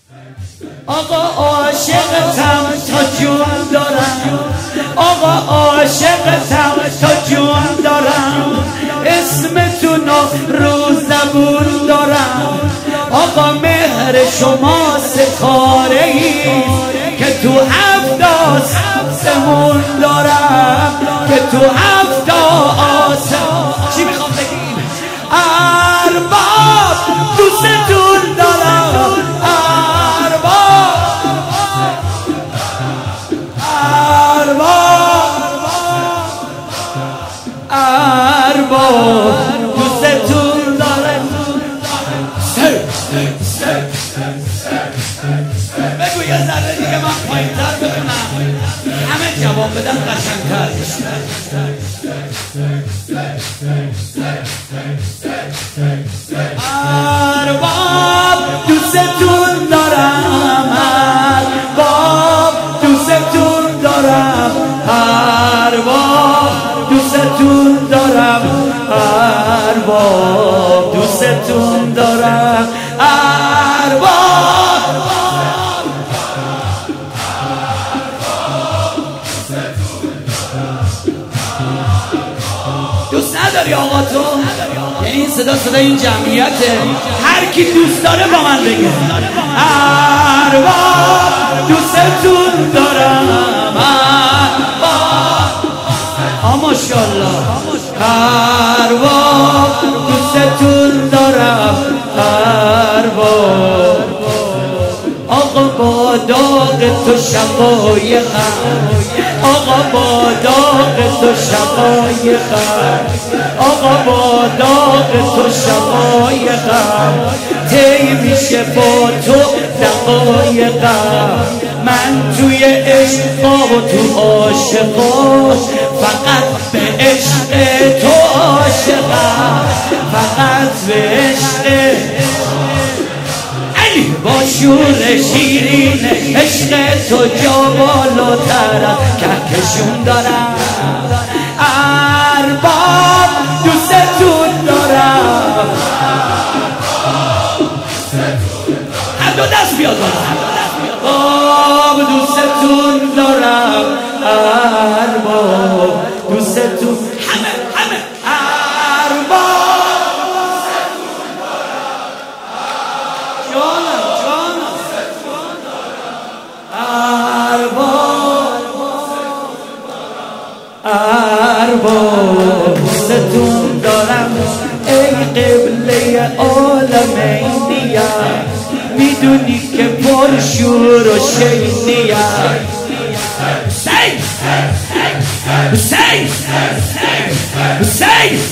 آقا عاشقتم تا جون دارم، آقا عاشقتم تا جون دارم، اسمتونو رو زبون دارم. آقا مهر شما ستاره ای که تو 7 آسمون دارم، که تو 7 آسمون. چی میخوام بگیم؟ ارباب دوستتون دارم، ارباب دوستتون دارم. بگو یه ذره دیگه من پایین‌تر بخونم، همه جواب بدن قشنگ‌تر بشه. ارباب دوستتون دارم، ارباب دوستتون دارم، ارباب دوستتون دارم، ارباب دوستتون دارم، ارباب. دوست نداری آقا تو؟ یعنی این صدا این جمعیته، هر کی دوست داره با من بگه ارباب دوستتون دارم، ارباب ماشاءالله، ارباب دوستتون دارم، ارباب. آقا با داغ تو شقایقم، آقا با داغ تو شقایقم، آقا با داغ تو شقایقم، طی میشه با تو دقایقم. من توی عشقا و تو عاشقا، فقط به عشق تو عاشقم، فقط به عشق با شور شیرین عشق تو جا بالاتر از کهکشون دارم. ارباب دوستتون دارم، هر دو دست بیاد ارباب دوستتون دارم، ارباب دوستتون، همه ارباب ارباب دوستتون دارم. ای قبله عالمینیم، میدونی که پر شور و شینیم. حسین حسین حسین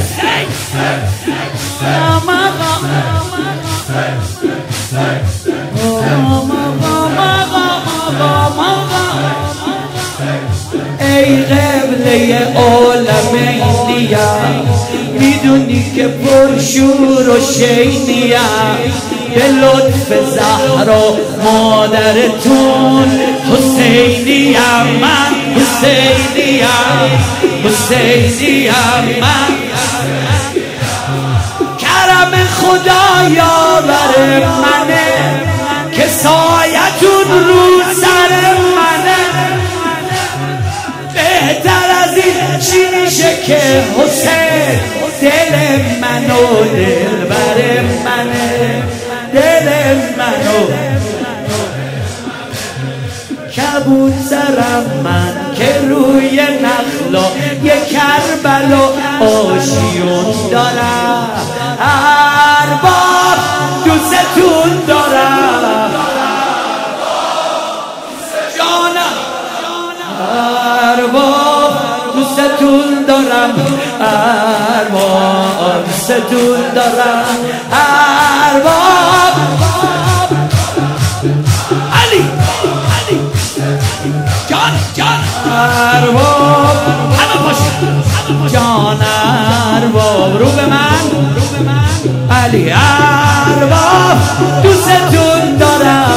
ای قبله عالمینیم، میدونی که پر شور و شینیم. به لطف زهرا مادرتون حسینیم، من حسینیم، حسینیم من. کرم خدا یاور منه که سایتون رو سر منه. بهتر از این چی میشه که حسین دل منو دلبر منه، دل منو کبوترم من که روی نخلا یه کربلا آشیون دارم. ارباب دوستتون دارم، جانم ارباب دوستتون دارم، ارباب دوستتون دارم، ارباب. علی جان ارباب، همه باشید جان ارباب، رو به من علی ارباب دوستتون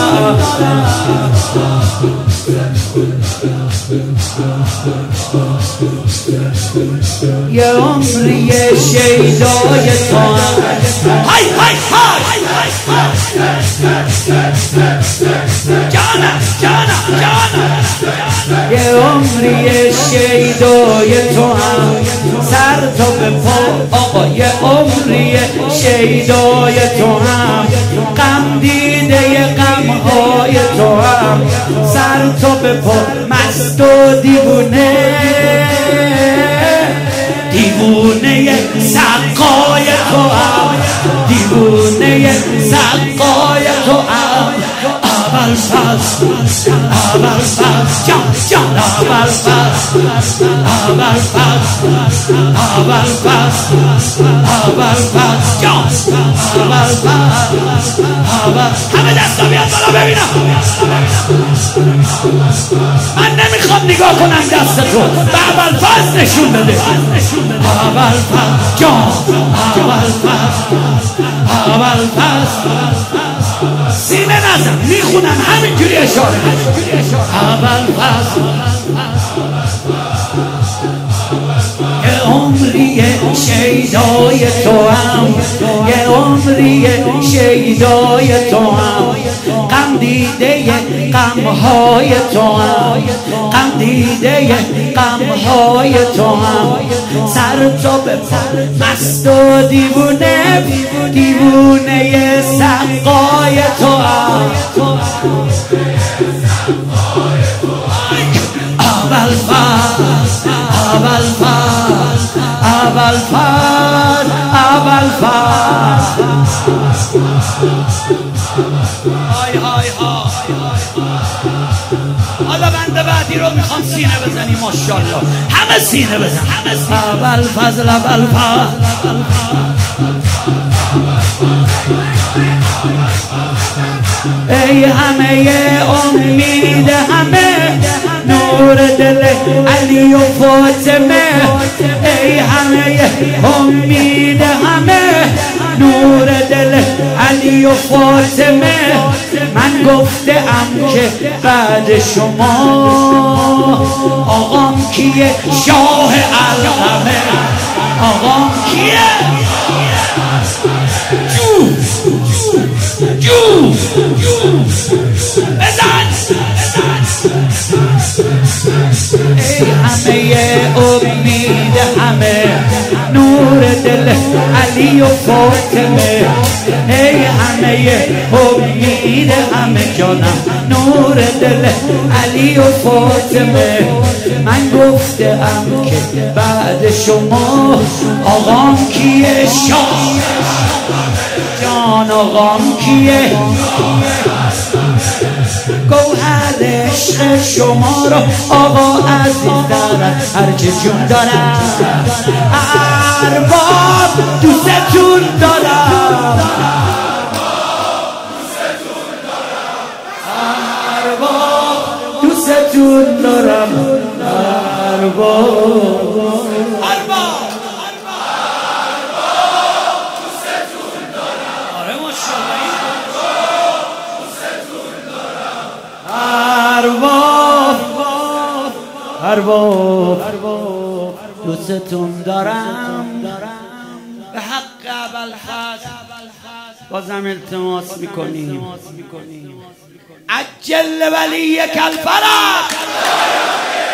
دارم. یه عمری شیدای تو هم های های های جانم جانم جانم یه عمری شیدای تو هم سر تا به پا آقا یه عمری شیدای تو هم غم دیده غمهای تو هم سر تا به پا مست و دیوونه دیوونه سقای تو هم دیوونه سقای تو هم اول فصل اول فصل جان جان اول فصل اول فصل اول فصل اول فصل جان اول فصل همه دستا بیاد بالا ببینم من نمیخوام نگاه کنم دستتو به اول فصل نشون بده اول فصل جان اول فصل اول فصل سینه نزن میخونم همینجوری اشاره اول فصل یه عمری شیدای تو هم یه عمری شیدای تو هم غم دیده غمهای تو هم غم دیده غمهای تو هم سر تو به پا مست و دیوونه دیوونه سقای تو هم اول فصل اول فصل اول فصل اول فصل های های ها حالا بنده بعدی رو میخوام سینه بزنی ماشاءالله همه سینه بزن اول فصل اول فصل ای همه امید همه نور دل علی و فاطمه ای همه امید همه نور دل علی و فاطمه من گفتم که بعد شما آقام کیه شاه القمه آقام کیه جو بزن ای همه امید همه نور دل علی و فاطمه ای همه امید همه جانم نور دل علی و فاطمه من گفتم که بعد شما آقام کیه شاه جان آقام کیه گوهر عشق شما رو آقا عزیز دارد هرچه جون دارم ارباب دوستتون دارم ارباب دوستتون دارم ارباب ارباب دوستتون دارم به حق ابوالفضل بازم التماس میکنیم عجل ولیک الفرج